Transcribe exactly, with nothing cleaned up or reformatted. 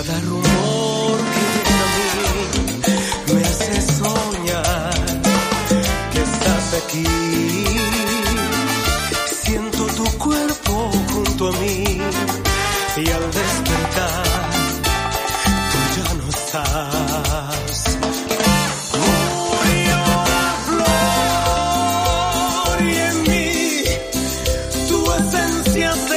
Cada rumor que llega a mí me hace soñar que estás aquí. Siento tu cuerpo junto a mí y al despertar tú ya no estás. Murió la flor y en mí tu esencia se